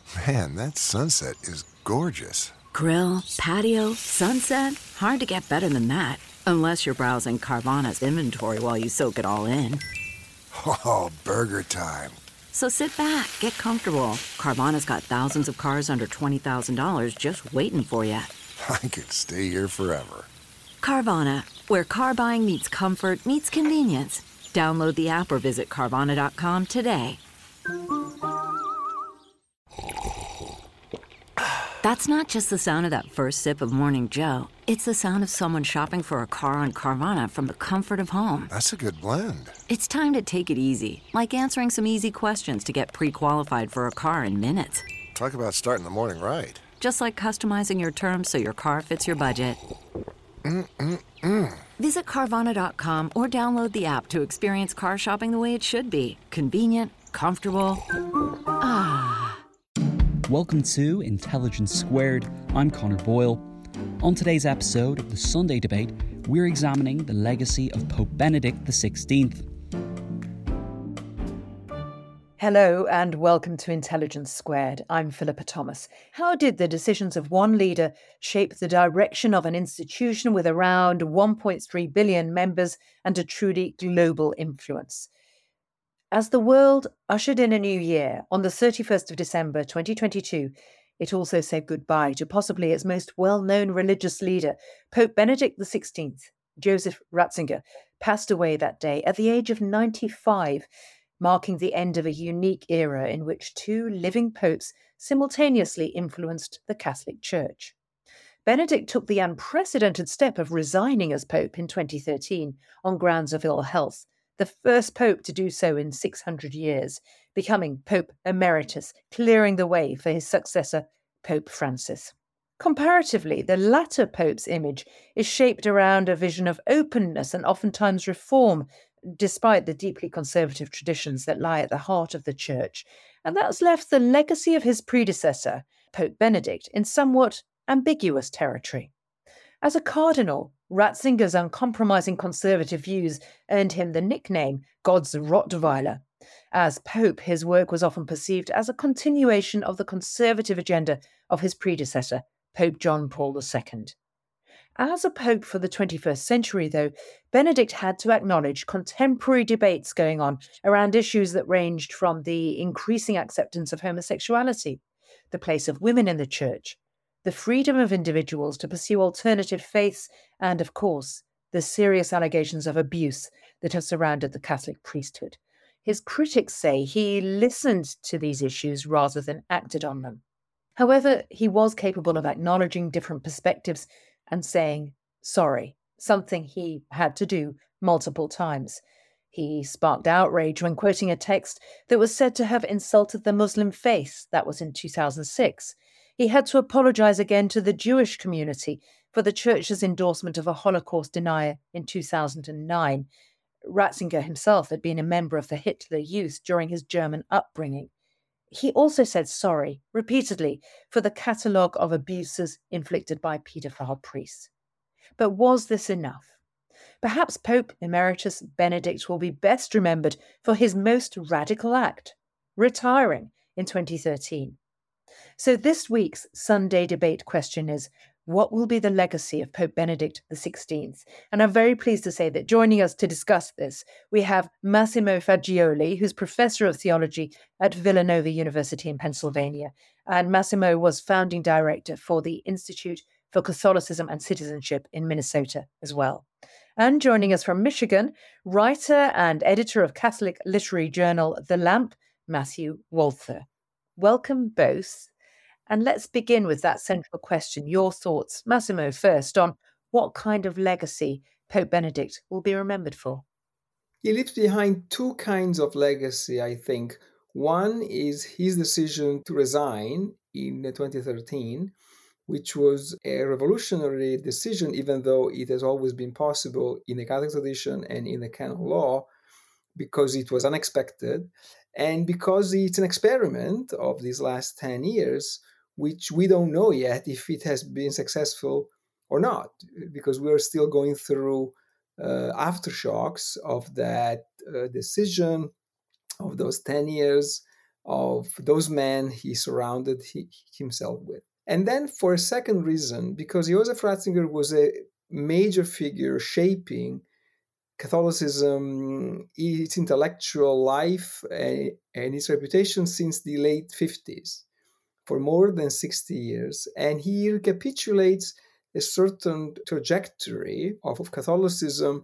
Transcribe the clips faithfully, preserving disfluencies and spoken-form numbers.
Man, that sunset is gorgeous. Grill, patio, sunset. Hard to get better than that. Unless you're browsing Carvana's inventory while you soak it all in. Oh, burger time. So sit back, get comfortable. Carvana's got thousands of cars under twenty thousand dollars just waiting for you. I could stay here forever. Carvana, where car buying meets comfort, meets convenience. Download the app or visit Carvana dot com today. That's not just the sound of that first sip of Morning Joe. It's the sound of someone shopping for a car on Carvana from the comfort of home. That's a good blend. It's time to take it easy, like answering some easy questions to get pre-qualified for a car in minutes. Talk about starting the morning right. Just like customizing your terms so your car fits your budget. Mm-mm-mm. Visit Carvana dot com or download the app to experience car shopping the way it should be. Convenient, comfortable. Ah. Welcome to Intelligence Squared. I'm Connor Boyle. On today's episode of the Sunday Debate, we're examining the legacy of Pope Benedict the sixteenth. Hello and welcome to Intelligence Squared. I'm Philippa Thomas. How did the decisions of one leader shape the direction of an institution with around one point three billion members and a truly global influence? As the world ushered in a new year, on the thirty-first of December twenty twenty-two, it also said goodbye to possibly its most well-known religious leader. Pope Benedict the sixteenth, Joseph Ratzinger, passed away that day at the age of ninety-five, marking the end of a unique era in which two living popes simultaneously influenced the Catholic Church. Benedict took the unprecedented step of resigning as pope in twenty thirteen on grounds of ill health, the first pope to do so in six hundred years, becoming Pope Emeritus, clearing the way for his successor, Pope Francis. Comparatively, the latter pope's image is shaped around a vision of openness and oftentimes reform, despite the deeply conservative traditions that lie at the heart of the Church. And that's left the legacy of his predecessor, Pope Benedict, in somewhat ambiguous territory. As a cardinal, Ratzinger's uncompromising conservative views earned him the nickname God's Rottweiler. As Pope, his work was often perceived as a continuation of the conservative agenda of his predecessor, Pope John Paul the Second. As a pope for the twenty-first century, though, Benedict had to acknowledge contemporary debates going on around issues that ranged from the increasing acceptance of homosexuality, the place of women in the Church, the freedom of individuals to pursue alternative faiths, and, of course, the serious allegations of abuse that have surrounded the Catholic priesthood. His critics say he listened to these issues rather than acted on them. However, he was capable of acknowledging different perspectives and saying sorry, something he had to do multiple times. He sparked outrage when quoting a text that was said to have insulted the Muslim faith. That was in two thousand six. He had to apologize again to the Jewish community for the Church's endorsement of a Holocaust denier in two thousand nine. Ratzinger himself had been a member of the Hitler Youth during his German upbringing. He also said sorry, repeatedly, for the catalogue of abuses inflicted by paedophile priests. But was this enough? Perhaps Pope Emeritus Benedict will be best remembered for his most radical act, retiring in twenty thirteen. So this week's Sunday debate question is, what will be the legacy of Pope Benedict the sixteenth? And I'm very pleased to say that joining us to discuss this, we have Massimo Faggioli, who's Professor of Theology at Villanova University in Pennsylvania. And Massimo was founding director for the Institute for Catholicism and Citizenship in Minnesota as well. And joining us from Michigan, writer and editor of Catholic literary journal The Lamp, Matthew Walther. Welcome both. And let's begin with that central question. Your thoughts, Massimo, first on what kind of legacy Pope Benedict will be remembered for. He leaves behind two kinds of legacy, I think. One is his decision to resign in twenty thirteen, which was a revolutionary decision, even though it has always been possible in the Catholic tradition and in the canon law, because it was unexpected and because it's an experiment of these last ten years, which we don't know yet if it has been successful or not, because we're still going through uh, aftershocks of that uh, decision, of those ten years, of those men he surrounded he, himself with. And then for a second reason, because Joseph Ratzinger was a major figure shaping Catholicism, its intellectual life, uh, and its reputation since the late fifties, for more than sixty years. And he recapitulates a certain trajectory of, of Catholicism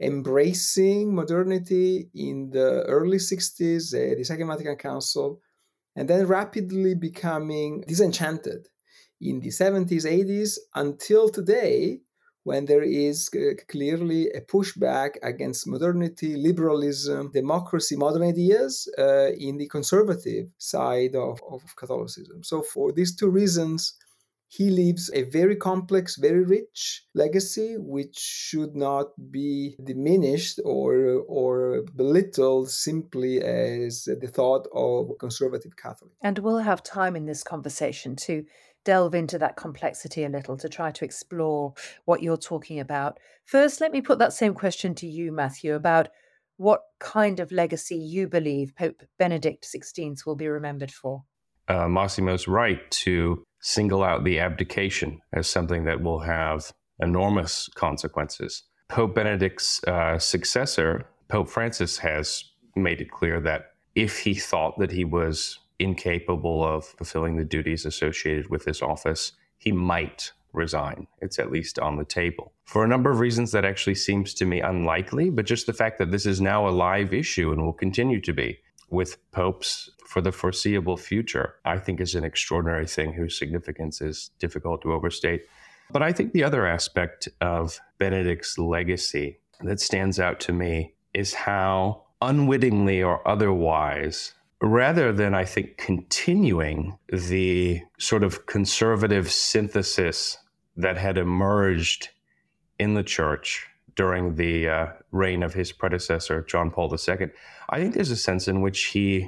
embracing modernity in the early sixties, uh, the Second Vatican Council, and then rapidly becoming disenchanted in the seventies, eighties, until today, when there is uh, clearly a pushback against modernity, liberalism, democracy, modern ideas uh, in the conservative side of, of Catholicism. So for these two reasons, he leaves a very complex, very rich legacy, which should not be diminished or, or belittled simply as the thought of a conservative Catholic. And we'll have time in this conversation to delve into that complexity a little, to try to explore what you're talking about. First, let me put that same question to you, Matthew, about what kind of legacy you believe Pope Benedict the sixteenth will be remembered for. Uh, Massimo's right to single out the abdication as something that will have enormous consequences. Pope Benedict's uh, successor, Pope Francis, has made it clear that if he thought that he was incapable of fulfilling the duties associated with this office, he might resign. It's at least on the table. For a number of reasons that actually seems to me unlikely, but just the fact that this is now a live issue and will continue to be with popes for the foreseeable future, I think is an extraordinary thing whose significance is difficult to overstate. But I think the other aspect of Benedict's legacy that stands out to me is how unwittingly or otherwise, rather than, I think, continuing the sort of conservative synthesis that had emerged in the church during the uh, reign of his predecessor, John Paul the Second, I think there's a sense in which he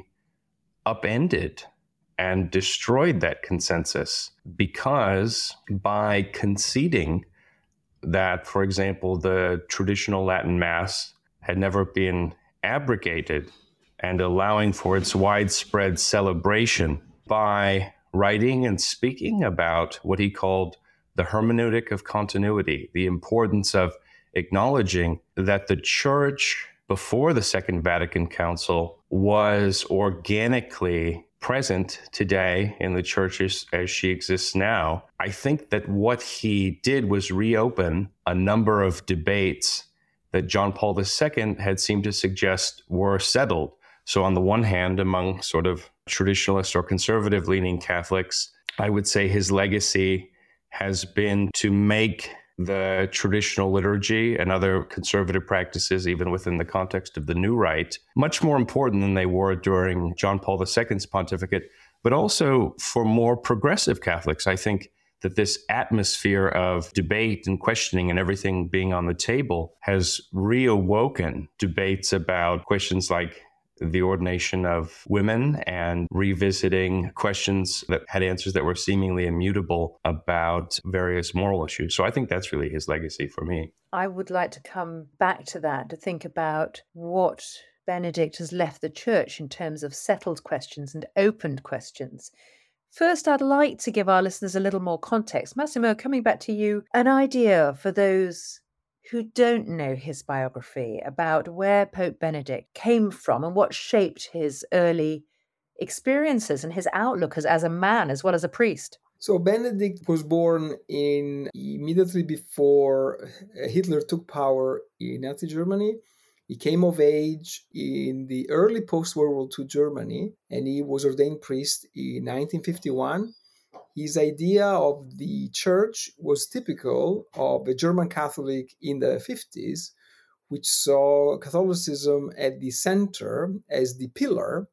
upended and destroyed that consensus, because by conceding that, for example, the traditional Latin Mass had never been abrogated and allowing for its widespread celebration, by writing and speaking about what he called the hermeneutic of continuity, the importance of acknowledging that the church before the Second Vatican Council was organically present today in the churches as she exists now. I think that what he did was reopen a number of debates that John Paul the Second had seemed to suggest were settled. So on the one hand, among sort of traditionalist or conservative-leaning Catholics, I would say his legacy has been to make the traditional liturgy and other conservative practices, even within the context of the New Rite, much more important than they were during John Paul the Second's pontificate. But also for more progressive Catholics, I think that this atmosphere of debate and questioning and everything being on the table has reawoken debates about questions like the ordination of women and revisiting questions that had answers that were seemingly immutable about various moral issues. So I think that's really his legacy for me. I would like to come back to that, to think about what Benedict has left the church in terms of settled questions and opened questions. First, I'd like to give our listeners a little more context. Massimo, coming back to you, an idea for those who don't know his biography about where Pope Benedict came from and what shaped his early experiences and his outlook as, as a man as well as a priest. So Benedict was born in immediately before Hitler took power in Nazi Germany. He came of age in the early post-World War Two Germany, and he was ordained priest in nineteen fifty-one. His idea of the church was typical of a German Catholic in the fifties, which saw Catholicism at the center as the pillar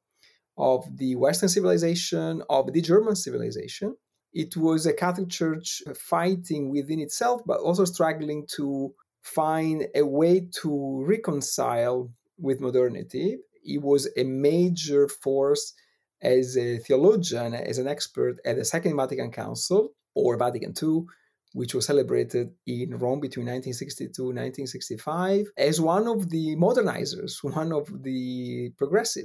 of the Western civilization, of the German civilization. It was a Catholic church fighting within itself, but also struggling to find a way to reconcile with modernity. It was a major force as a theologian, as an expert at the Second Vatican Council, or Vatican Two, which was celebrated in Rome between nineteen sixty-two and nineteen sixty-five, as one of the modernizers, one of the progressives.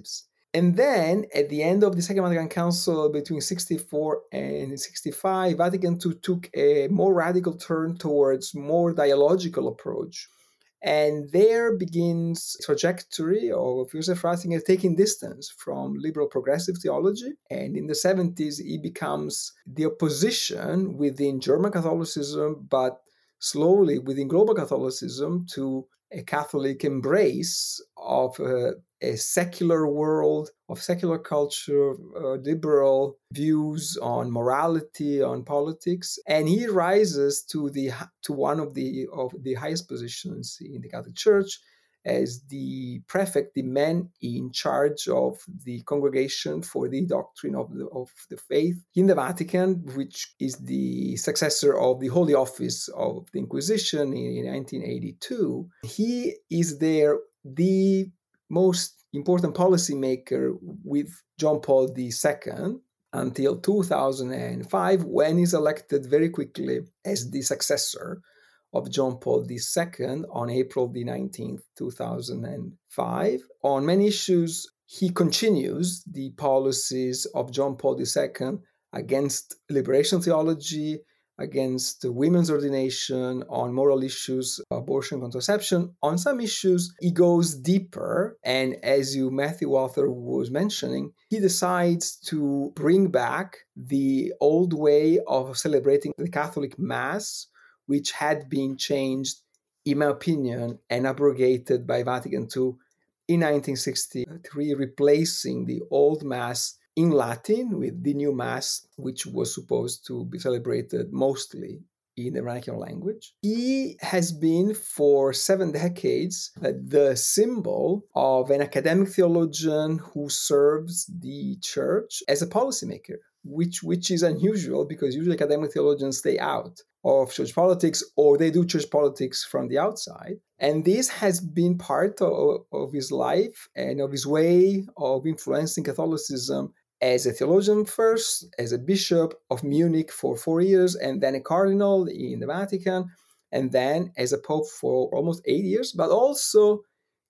And then at the end of the Second Vatican Council between sixty-four and sixty-five, Vatican two took a more radical turn towards more dialogical approach. And there begins a trajectory of Joseph Ratzinger taking distance from liberal progressive theology. And in the seventies, he becomes the opposition within German Catholicism, but slowly within global Catholicism, to a Catholic embrace of uh, a secular world, of secular culture, uh, liberal views on morality, on politics, and he rises to the to one of the of the highest positions in the Catholic Church as the prefect, the man in charge of the Congregation for the Doctrine of the, of the Faith in the Vatican, which is the successor of the Holy Office of the Inquisition in, in nineteen eighty-two. He is there the most important policymaker with John Paul the Second until two thousand five, when he's elected very quickly as the successor of John Paul the Second on April the nineteenth, two thousand five. On many issues, he continues the policies of John Paul the Second against liberation theology, against women's ordination, on moral issues, abortion, contraception. On some issues, he goes deeper. And as you, Matthew Walther, was mentioning, he decides to bring back the old way of celebrating the Catholic Mass, which had been changed, in my opinion, and abrogated by Vatican two in nineteen sixty-three, replacing the old Mass in Latin with the new Mass, which was supposed to be celebrated mostly in the vernacular language. He has been for seven decades the symbol of an academic theologian who serves the church as a policymaker, which, which is unusual because usually academic theologians stay out of church politics, or they do church politics from the outside. And this has been part of, of his life and of his way of influencing Catholicism as a theologian first, as a bishop of Munich for four years, and then a cardinal in the Vatican, and then as a pope for almost eight years, but also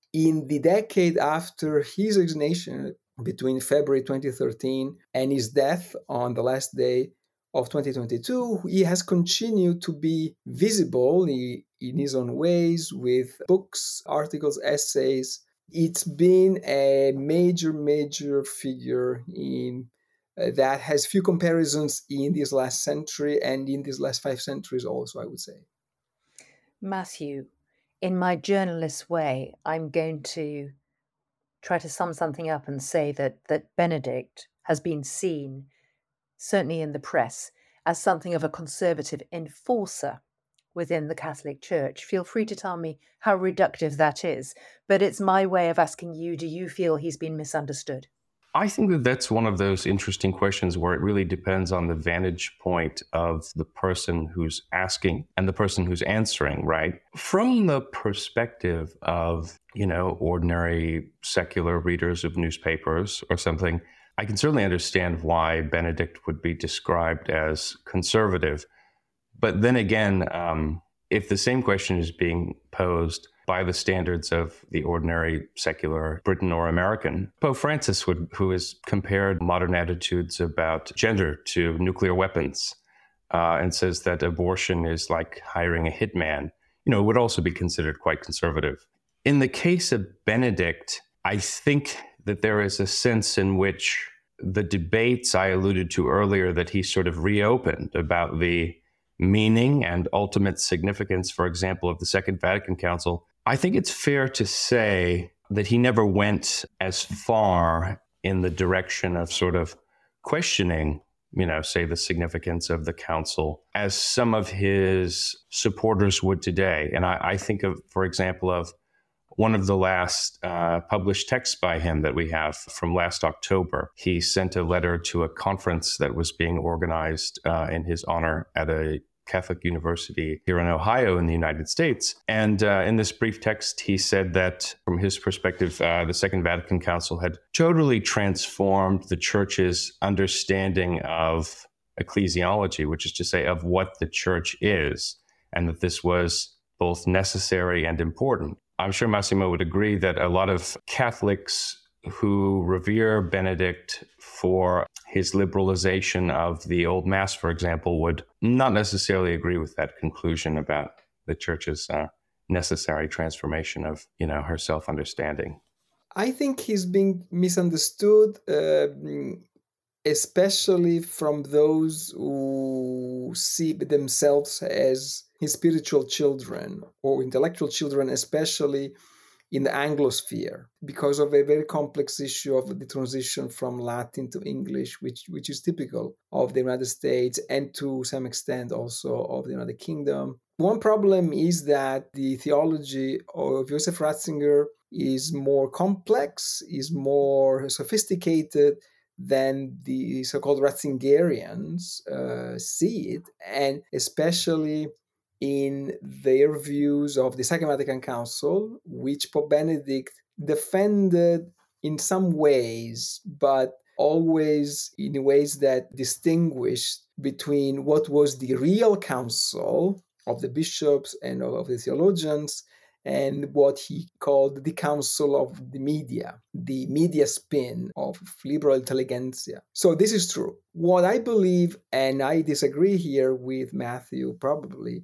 in the decade after his resignation between February twenty thirteen and his death on the last day of twenty twenty-two, he has continued to be visible in his own ways with books, articles, essays. It's been a major, major figure in uh, that has few comparisons in this last century and in these last five centuries also, I would say. Matthew, in my journalist way, I'm going to try to sum something up and say that that Benedict has been seen, certainly in the press, as something of a conservative enforcer within the Catholic Church. Feel free to tell me how reductive that is, but it's my way of asking you, do you feel he's been misunderstood? I think that that's one of those interesting questions where it really depends on the vantage point of the person who's asking and the person who's answering, right? From the perspective of, you know, ordinary secular readers of newspapers or something, I can certainly understand why Benedict would be described as conservative. But then again, um, if the same question is being posed by the standards of the ordinary secular Briton or American, Pope Francis, would, who has compared modern attitudes about gender to nuclear weapons uh, and says that abortion is like hiring a hitman, you know, would also be considered quite conservative. In the case of Benedict, I think that there is a sense in which the debates I alluded to earlier that he sort of reopened about the meaning and ultimate significance, for example, of the Second Vatican Council, I think it's fair to say that he never went as far in the direction of sort of questioning, you know, say the significance of the council as some of his supporters would today. And I, I think of, for example, of one of the last uh, published texts by him that we have from last October. He sent a letter to a conference that was being organized uh, in his honor at a Catholic university here in Ohio in the United States. And uh, in this brief text, he said that from his perspective, uh, the Second Vatican Council had totally transformed the church's understanding of ecclesiology, which is to say of what the church is, and that this was both necessary and important. I'm sure Massimo would agree that a lot of Catholics who revere Benedict for his liberalization of the Old Mass, for example, would not necessarily agree with that conclusion about the Church's uh, necessary transformation of, you know, her self-understanding. I think he's being misunderstood, uh, especially from those who see themselves as his spiritual children or intellectual children, especially in the Anglosphere, because of a very complex issue of the transition from Latin to English, which, which is typical of the United States and to some extent also of the United Kingdom. One problem is that the theology of Joseph Ratzinger is more complex, is more sophisticated than the so-called Ratzingerians uh, see it, and especially in their views of the Second Vatican Council, which Pope Benedict defended in some ways, but always in ways that distinguished between what was the real council of the bishops and of the theologians and what he called the council of the media, the media spin of liberal intelligentsia. So this is true. What I believe, and I disagree here with Matthew probably,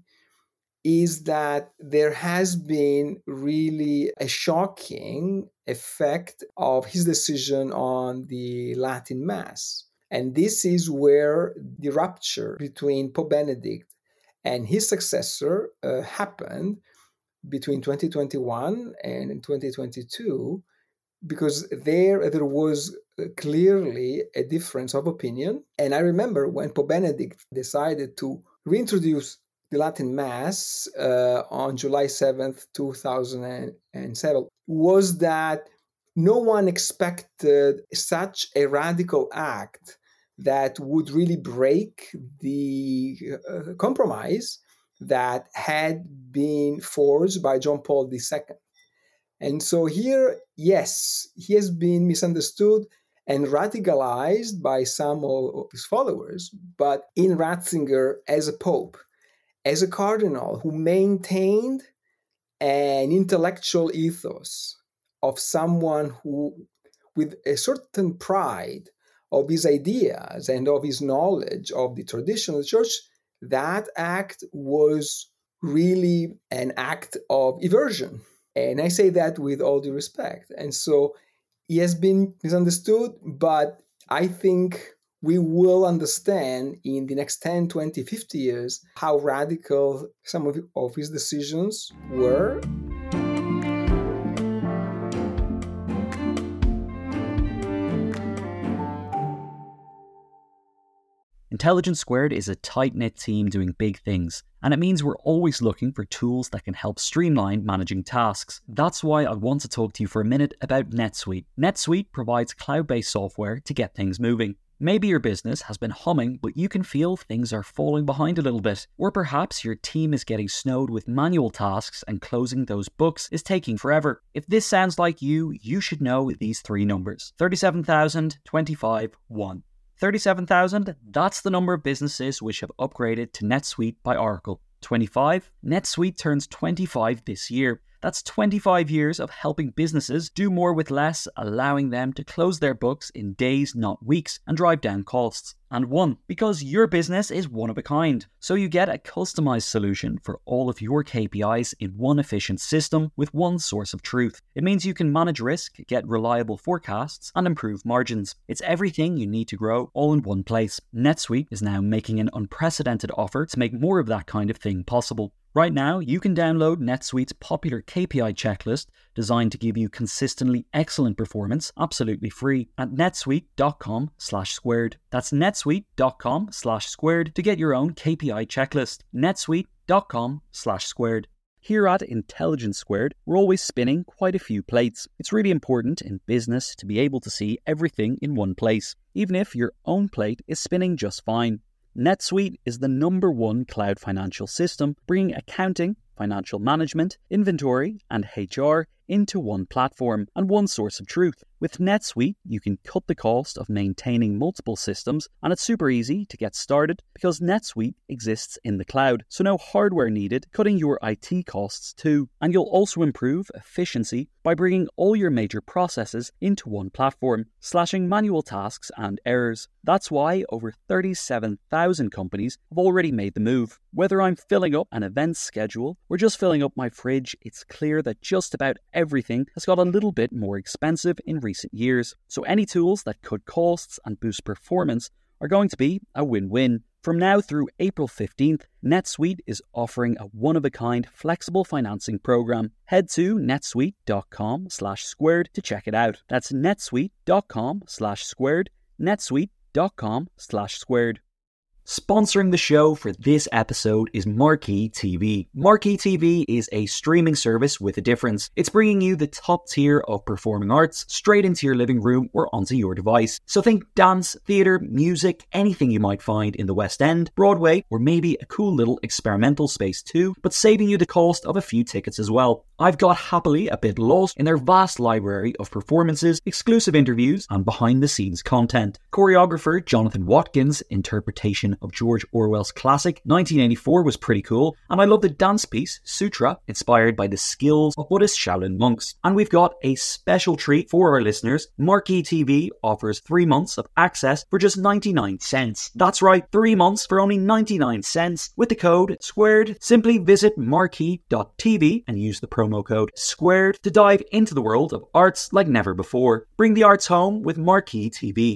is that there has been really a shocking effect of his decision on the Latin Mass. And this is where the rupture between Pope Benedict and his successor uh, happened between twenty twenty-one and twenty twenty-two, because there, there was clearly a difference of opinion. And I remember when Pope Benedict decided to reintroduce the Latin Mass uh, on July seventh, two thousand seven, was that no one expected such a radical act that would really break the uh, compromise that had been forged by John Paul the Second. And so here, yes, he has been misunderstood and radicalized by some of his followers, but in Ratzinger as a pope, as a cardinal who maintained an intellectual ethos of someone who, with a certain pride of his ideas and of his knowledge of the tradition of the church, that act was really an act of eversion. And I say that with all due respect. And so he has been misunderstood, but I think we will understand in the next ten, twenty, fifty years how radical some of, of his decisions were. Intelligence Squared is a tight-knit team doing big things, and it means we're always looking for tools that can help streamline managing tasks. That's why I want to talk to you for a minute about NetSuite. NetSuite provides cloud-based software to get things moving. Maybe your business has been humming, but you can feel things are falling behind a little bit. Or perhaps your team is getting snowed with manual tasks and closing those books is taking forever. If this sounds like you, you should know these three numbers. thirty-seven thousand, twenty-five, one. thirty-seven thousand, that's the number of businesses which have upgraded to NetSuite by Oracle. twenty-five, NetSuite turns twenty-five this year. That's twenty-five years of helping businesses do more with less, allowing them to close their books in days, not weeks, and drive down costs. And one, because your business is one of a kind. So you get a customized solution for all of your K P Is in one efficient system with one source of truth. It means you can manage risk, get reliable forecasts, and improve margins. It's everything you need to grow all in one place. NetSuite is now making an unprecedented offer to make more of that kind of thing possible. Right now, you can download NetSuite's popular K P I checklist designed to give you consistently excellent performance absolutely free at netsuite.com slash squared. That's netsuite.com slash squared to get your own K P I checklist. netsuite.com slash squared. Here at Intelligence Squared, we're always spinning quite a few plates. It's really important in business to be able to see everything in one place, even if your own plate is spinning just fine. NetSuite is the number one cloud financial system, bringing accounting, financial management, inventory, and H R into one platform and one source of truth. With NetSuite, you can cut the cost of maintaining multiple systems, and it's super easy to get started because NetSuite exists in the cloud, so no hardware needed, cutting your I T costs too. And you'll also improve efficiency by bringing all your major processes into one platform, slashing manual tasks and errors. That's why over thirty-seven thousand companies have already made the move. Whether I'm filling up an events schedule or just filling up my fridge, it's clear that just about everything has got a little bit more expensive in recent years. So any tools that cut costs and boost performance are going to be a win-win. From now through April fifteenth, NetSuite is offering a one-of-a-kind flexible financing program. Head to netsuite.com slash squared to check it out. That's netsuite.com slash squared, netsuite.com slash squared. Sponsoring the show for this episode is Marquee T V. Marquee T V is a streaming service with a difference. It's bringing you the top tier of performing arts straight into your living room or onto your device. So think dance, theatre, music, anything you might find in the West End, Broadway, or maybe a cool little experimental space too, but saving you the cost of a few tickets as well. I've got happily a bit lost in their vast library of performances, exclusive interviews, and behind-the-scenes content. Choreographer Jonathan Watkins' interpretation of George Orwell's classic nineteen eighty-four was pretty cool, and I love the dance piece Sutra, inspired by the skills of Buddhist Shaolin monks. And we've got a special treat for our listeners. Marquee T V offers three months of access for just ninety-nine cents. That's right, three months for only ninety-nine cents. With the code SQUARED, simply visit marquee dot t v and use the promo code SQUARED to dive into the world of arts like never before. Bring the arts home with Marquee T V.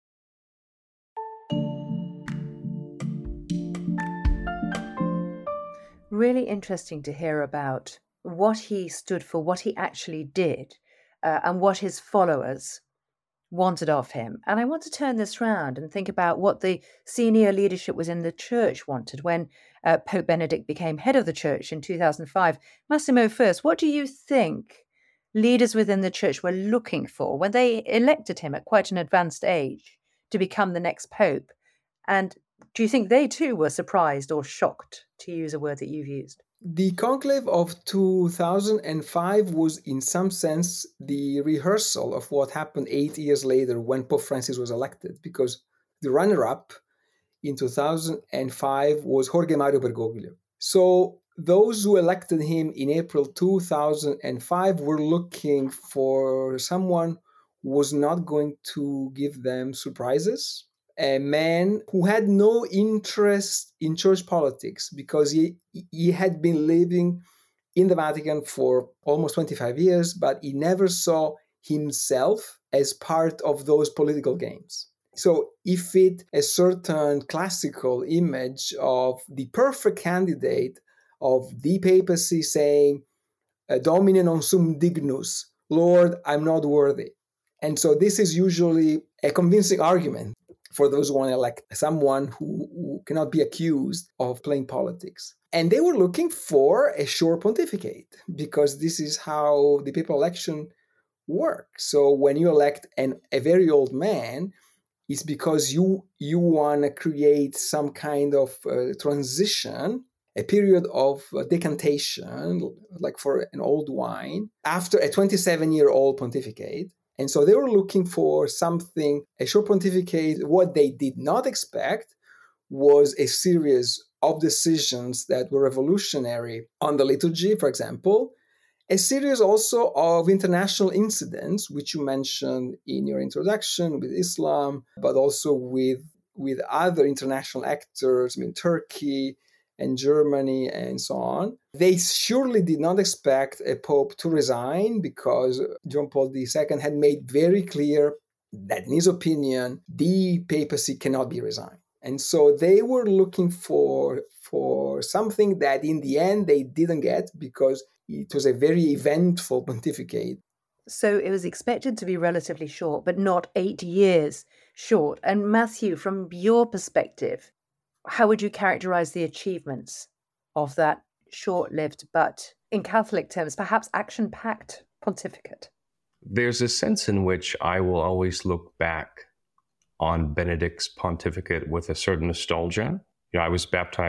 Really interesting to hear about what he stood for, what he actually did, uh, and what his followers wanted of him. And I want to turn this round and think about what the senior leadership within the church wanted when uh, Pope Benedict became head of the church in two thousand five. Massimo, first, what do you think leaders within the church were looking for when they elected him at quite an advanced age to become the next pope? And do you think they too were surprised or shocked, to use a word that you've used? The conclave of two thousand five was, in some sense, the rehearsal of what happened eight years later when Pope Francis was elected, because the runner-up in two thousand five was Jorge Mario Bergoglio. So those who elected him in April two thousand five were looking for someone who was not going to give them surprises, a man who had no interest in church politics because he, he had been living in the Vatican for almost twenty-five years, but he never saw himself as part of those political games. So he fit a certain classical image of the perfect candidate of the papacy saying, Domine non sum dignus, Lord, I'm not worthy. And so this is usually a convincing argument for those who want to elect someone who, who cannot be accused of playing politics. And they were looking for a short pontificate because this is how the papal election works. So when you elect an, a very old man, it's because you, you want to create some kind of uh, transition, a period of uh, decantation, like for an old wine, after a twenty-seven-year-old pontificate. And so they were looking for something, a short pontificate. What they did not expect was a series of decisions that were revolutionary on the liturgy, for example, a series also of international incidents, which you mentioned in your introduction with Islam, but also with, with other international actors, I mean, Turkey and Germany and so on. They surely did not expect a pope to resign because John Paul the Second had made very clear that, in his opinion, the papacy cannot be resigned. And so they were looking for, for something that in the end they didn't get because it was a very eventful pontificate. So it was expected to be relatively short, but not eight years short. And Matthew, from your perspective, how would you characterize the achievements of that short-lived, but in Catholic terms, perhaps action-packed pontificate? There's a sense in which I will always look back on Benedict's pontificate with a certain nostalgia. You know, I was baptized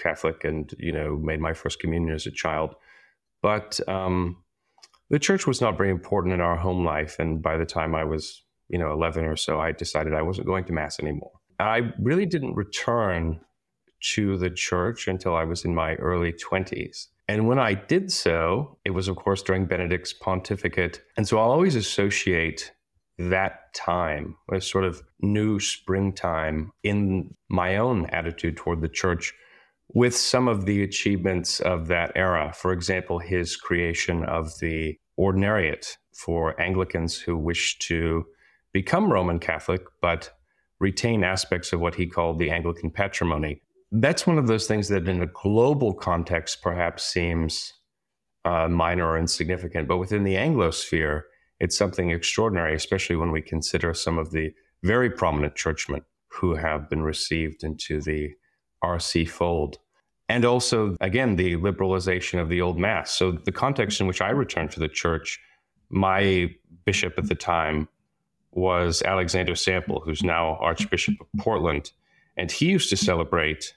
Catholic and, you know, made my first communion as a child. But um, the church was not very important in our home life. And by the time I was, you know, eleven or so, I decided I wasn't going to Mass anymore. I really didn't return to the church until I was in my early twenties. And when I did so, it was, of course, during Benedict's pontificate. And so I'll always associate that time, a sort of new springtime in my own attitude toward the church, with some of the achievements of that era. For example, his creation of the ordinariate for Anglicans who wish to become Roman Catholic, but retain aspects of what he called the Anglican patrimony. That's one of those things that in a global context perhaps seems uh, minor or insignificant, but within the Anglosphere, it's something extraordinary, especially when we consider some of the very prominent churchmen who have been received into the R C fold. And also, again, the liberalization of the Old Mass. So the context in which I returned to the church, my bishop at the time was Alexander Sample, who's now Archbishop of Portland. And he used to celebrate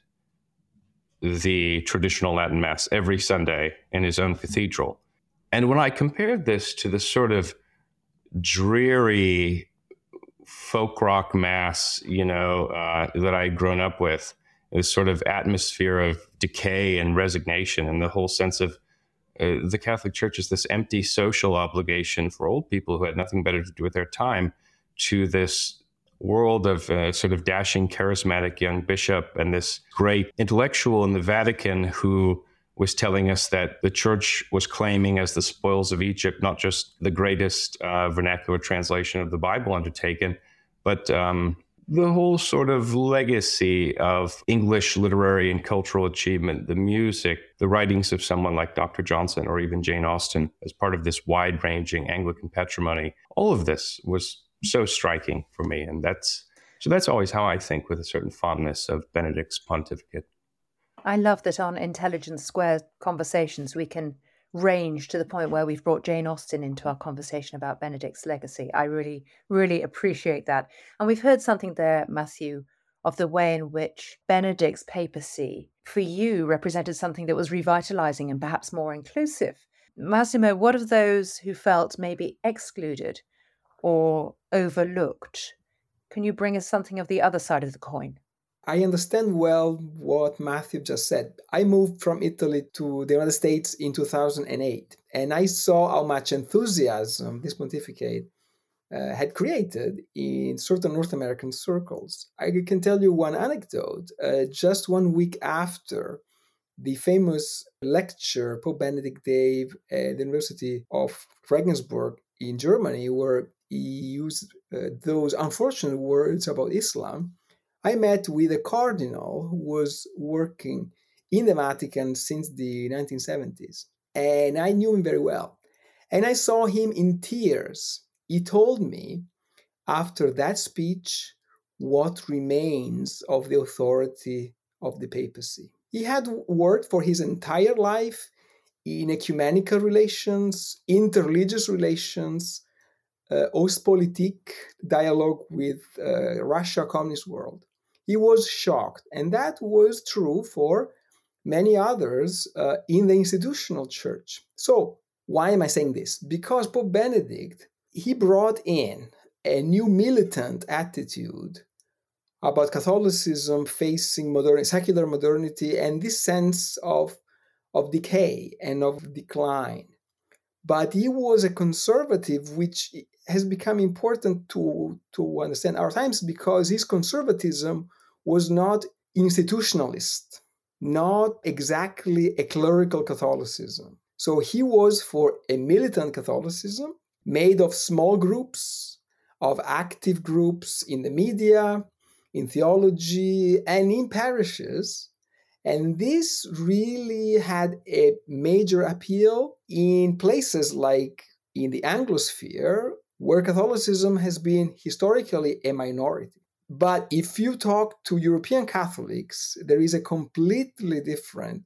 the traditional Latin Mass every Sunday in his own cathedral. And when I compared this to the sort of dreary folk rock Mass, you know, uh, that I'd grown up with, this sort of atmosphere of decay and resignation, and the whole sense of uh, the Catholic Church is this empty social obligation for old people who had nothing better to do with their time, to this world of uh, sort of dashing, charismatic young bishop and this great intellectual in the Vatican who was telling us that the church was claiming as the spoils of Egypt, not just the greatest uh, vernacular translation of the Bible undertaken, but um, the whole sort of legacy of English literary and cultural achievement, the music, the writings of someone like Doctor Johnson or even Jane Austen as part of this wide-ranging Anglican patrimony. All of this was so striking for me. And that's so that's always how I think, with a certain fondness, of Benedict's pontificate. I love that on Intelligence Square conversations, we can range to the point where we've brought Jane Austen into our conversation about Benedict's legacy. I really, really appreciate that. And we've heard something there, Matthew, of the way in which Benedict's papacy, for you, represented something that was revitalizing and perhaps more inclusive. Massimo, what of those who felt maybe excluded or overlooked? Can you bring us something of the other side of the coin? I understand well what Matthew just said. I moved from Italy to the United States in two thousand eight, and I saw how much enthusiasm this pontificate uh, had created in certain North American circles. I can tell you one anecdote. Uh, just one week after the famous lecture Pope Benedict gave at the University of Regensburg in Germany, where he used uh, those unfortunate words about Islam, I met with a cardinal who was working in the Vatican since the nineteen seventies, and I knew him very well. And I saw him in tears. He told me, after that speech, what remains of the authority of the papacy. He had worked for his entire life in ecumenical relations, interreligious relations, uh, Ostpolitik, dialogue with uh, Russia, communist world. He was shocked, and that was true for many others uh, in the institutional church. So why am I saying this? Because Pope Benedict, he brought in a new militant attitude about Catholicism facing modern, secular modernity and this sense of, of decay and of decline. But he was a conservative, which has become important to, to understand our times, because his conservatism was not institutionalist, not exactly a clerical Catholicism. So he was for a militant Catholicism made of small groups, of active groups in the media, in theology, and in parishes. And this really had a major appeal in places like in the Anglosphere, where Catholicism has been historically a minority. But if you talk to European Catholics, there is a completely different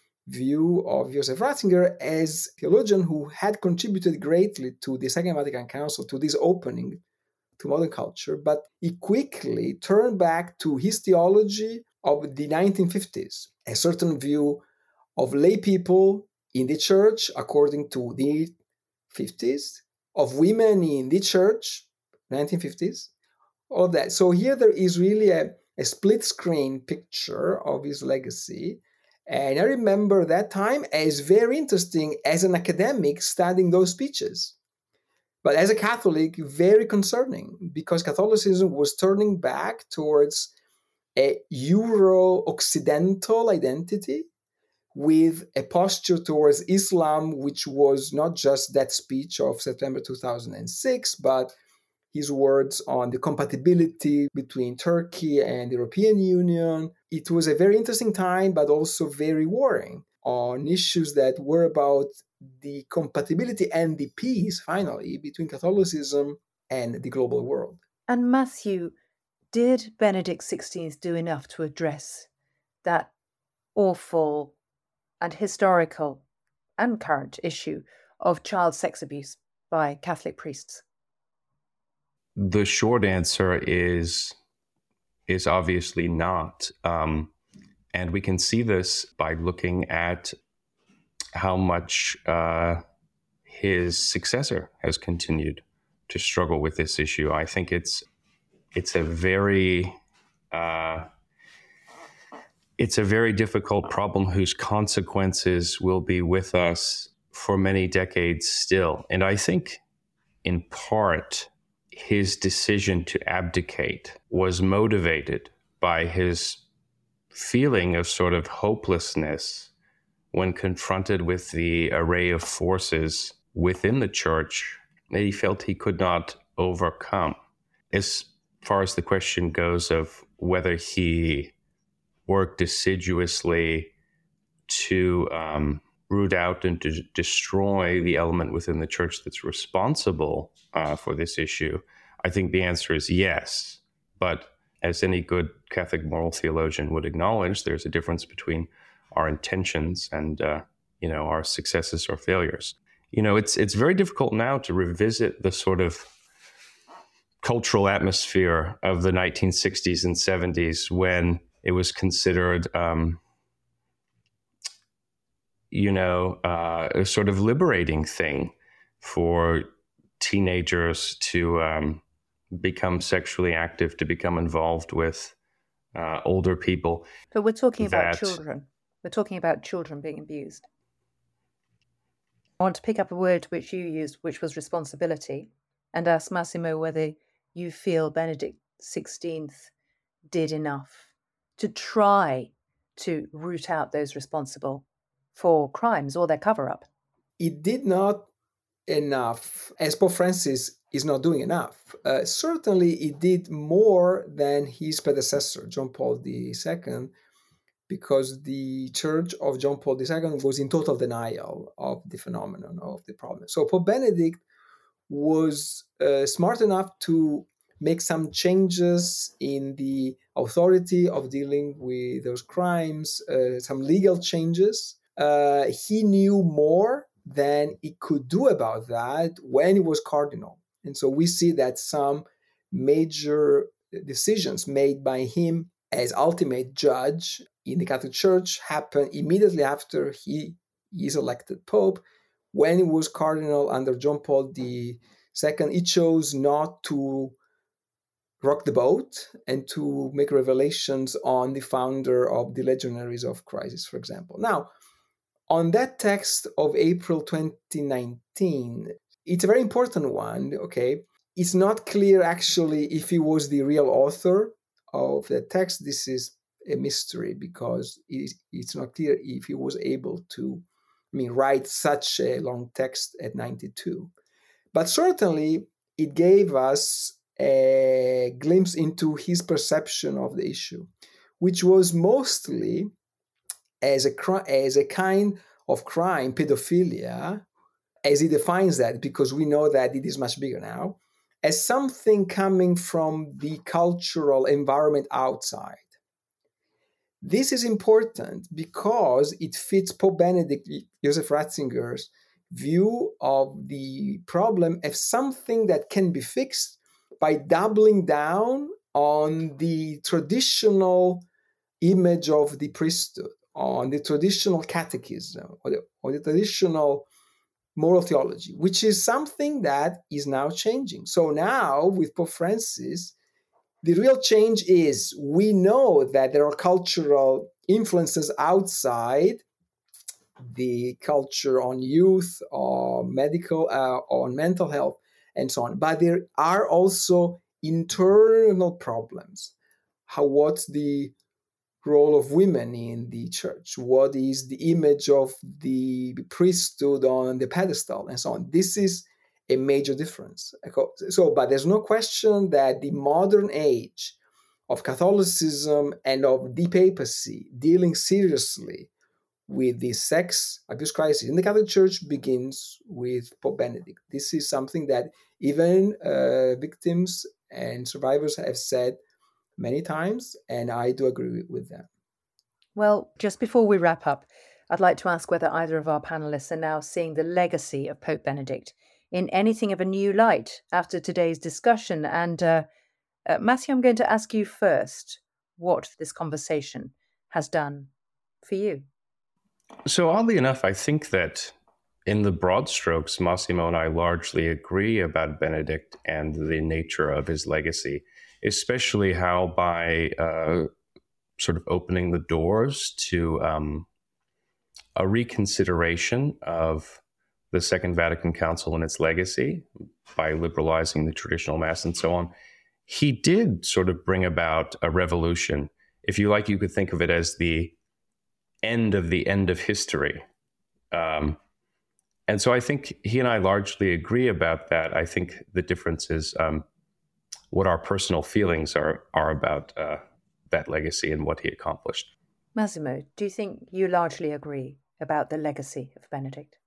view of Joseph Ratzinger as a theologian who had contributed greatly to the Second Vatican Council, to this opening to modern culture. But he quickly turned back to his theology of the nineteen fifties, a certain view of lay people in the church according to the fifties, of women in the church, nineteen fifties, all that. So here there is really a, a split screen picture of his legacy. And I remember that time as very interesting as an academic studying those speeches. But as a Catholic, very concerning, because Catholicism was turning back towards a Euro-Occidental identity with a posture towards Islam, which was not just that speech of September two thousand six, but his words on the compatibility between Turkey and the European Union. It was a very interesting time, but also very worrying on issues that were about the compatibility and the peace, finally, between Catholicism and the global world. And Matthew, did Benedict the sixteenth do enough to address that awful and historical and current issue of child sex abuse by Catholic priests? The short answer is is obviously not. Um, and we can see this by looking at how much uh, his successor has continued to struggle with this issue. I think it's it's a very uh, it's a very difficult problem whose consequences will be with us for many decades still. And I think, in part, his decision to abdicate was motivated by his feeling of sort of hopelessness when confronted with the array of forces within the church that he felt he could not overcome. As far as the question goes of whether he worked assiduously to um, root out and to destroy the element within the church that's responsible uh, for this issue, I think the answer is yes. But as any good Catholic moral theologian would acknowledge, there's a difference between our intentions and uh, you know, our successes or failures. You know, it's it's very difficult now to revisit the sort of cultural atmosphere of the nineteen sixties and seventies when it was considered um, you know, uh, a sort of liberating thing for teenagers to um, become sexually active, to become involved with uh, older people. But we're talking about that... children. We're talking about children being abused. I want to pick up a word which you used, which was responsibility, and ask Massimo whether you feel Benedict the sixteenth did enough to try to root out those responsible for crimes or their cover-up. It did not enough, as Pope Francis is not doing enough. Uh, certainly, it did more than his predecessor, John Paul the Second, because the Church of John Paul the Second was in total denial of the phenomenon, of the problem. So Pope Benedict was uh, smart enough to make some changes in the authority of dealing with those crimes, uh, some legal changes. Uh, he knew more than he could do about that when he was cardinal. And so we see that some major decisions made by him as ultimate judge in the Catholic Church happened immediately after he is elected Pope. When he was cardinal under John Paul the Second, he chose not to rock the boat and to make revelations on the founder of the Legionaries of Christ, for example. Now, on that text of April twenty nineteen, it's a very important one, okay? It's not clear, actually, if he was the real author of the text. This is a mystery because it's not clear if he was able to, I mean, write such a long text at ninety-two. But certainly, it gave us a glimpse into his perception of the issue, which was mostly as a as a kind of crime, pedophilia, as he defines that, because we know that it is much bigger now, as something coming from the cultural environment outside. This is important because it fits Pope Benedict, Joseph Ratzinger's view of the problem as something that can be fixed by doubling down on the traditional image of the priesthood, on the traditional catechism, or the, or the traditional moral theology, which is something that is now changing. So now with Pope Francis, the real change is we know that there are cultural influences outside the culture on youth, or medical, uh, on mental health, and so on. But there are also internal problems. How, what's the role of women in the church? What is the image of the priesthood on the pedestal, and so on? This is a major difference. So, but there's no question that the modern age of Catholicism and of the papacy dealing seriously with the sex abuse crisis in the Catholic Church begins with Pope Benedict. This is something that even uh, victims and survivors have said many times, and I do agree with them. Well, just before we wrap up, I'd like to ask whether either of our panelists are now seeing the legacy of Pope Benedict in anything of a new light after today's discussion. And uh, uh, Matthew, I'm going to ask you first what this conversation has done for you. So oddly enough, I think that in the broad strokes, Massimo and I largely agree about Benedict and the nature of his legacy, especially how by uh, sort of opening the doors to um, a reconsideration of the Second Vatican Council and its legacy by liberalizing the traditional Mass and so on, he did sort of bring about a revolution. If you like, you could think of it as the end of the end of history. Um, and so I think he and I largely agree about that. I think the difference is um, what our personal feelings are, are about uh, that legacy and what he accomplished. Massimo, do you think you largely agree about the legacy of Benedict?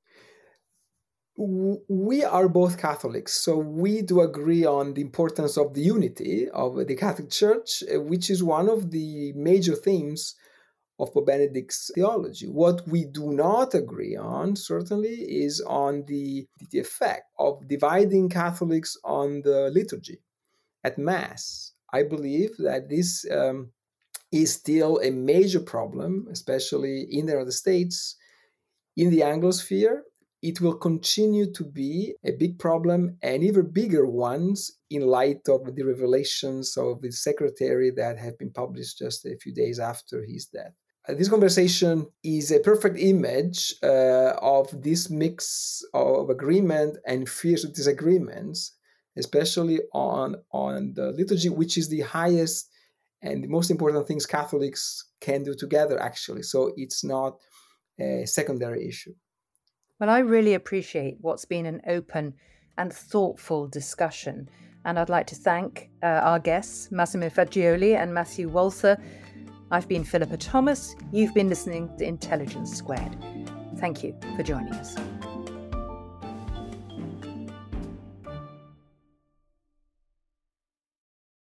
We are both Catholics, so we do agree on the importance of the unity of the Catholic Church, which is one of the major themes of Pope Benedict's theology. What we do not agree on, certainly, is on the, the effect of dividing Catholics on the liturgy at Mass. I believe that this um, is still a major problem, especially in the United States, in the Anglosphere. It will continue to be a big problem, and even bigger ones in light of the revelations of the secretary that have been published just a few days after his death. Uh, this conversation is a perfect image uh, of this mix of agreement and fierce disagreements, especially on, on the liturgy, which is the highest and the most important things Catholics can do together, actually. So it's not a secondary issue. Well, I really appreciate what's been an open and thoughtful discussion. And I'd like to thank uh, our guests, Massimo Faggioli and Matthew Walther. I've been Philippa Thomas. You've been listening to Intelligence Squared. Thank you for joining us.